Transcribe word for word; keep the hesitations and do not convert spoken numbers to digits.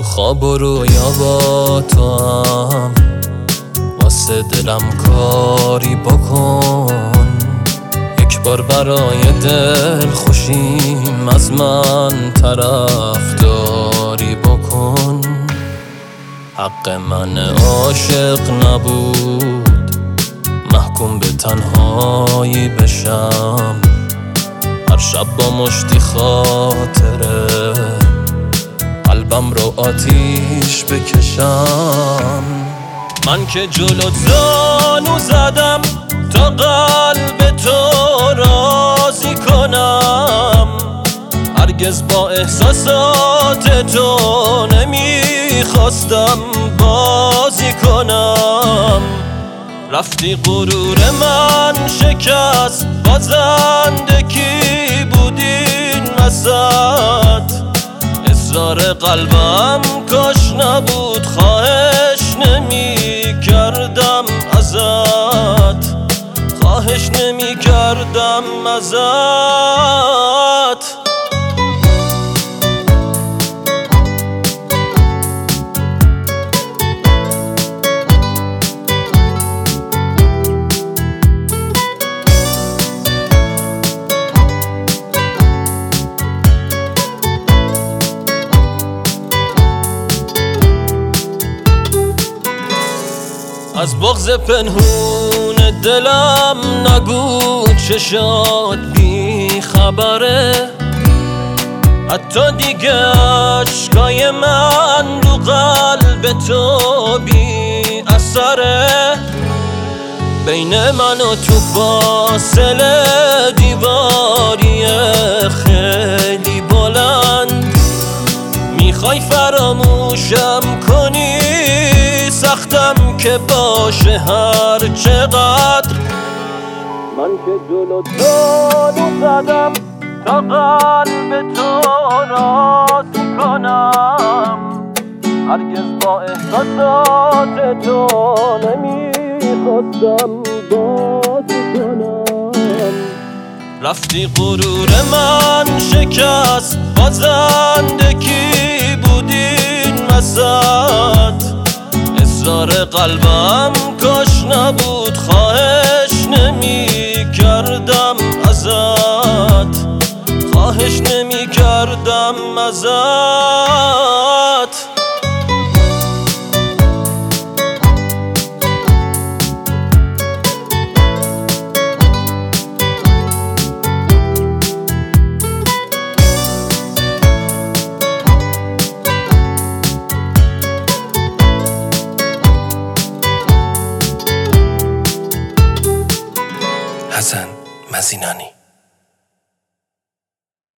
خواب و رویا با تو هم، واسه دلم کاری بکن. یک بار برای دل خوشیم از من طرفداری بکن. حق من عاشق نبود محکوم به تنهایی بشم، هر شب با مشتی خاطره قلبم رو آتیش بکشم. من که جلوت زانو زدم تا قلب تو راضی کنم، هرگز با احساسات تو نمیخواستم بازی کنم. رفتی غرور من شکست، بازنده کی بودین وسط؟ اصرار قلبم کاش نبود، خواهش نمی کردم ازت، خواهش نمی کردم ازت. از بغض پنهون دلم نگو چشات بی خبره، حتی دیگه عشقای من رو قلب تو بی اثره. بین من و تو فاصله دیواری خیلی بلند، میخوای فراموشم کنی سختم که باشه هر چقدر. من که جلو زانو زدم تا قلب تو راضی کنم، هرگز با احساسات تو نمیخواستم بازی کنم. رفتی غرور من شکست، بازنده کی بودین وسط؟ اصرار قلبم کاش نبود، خواهش نمی کردم ازت، خواهش نمی کردم ازت. حسن مزینانی.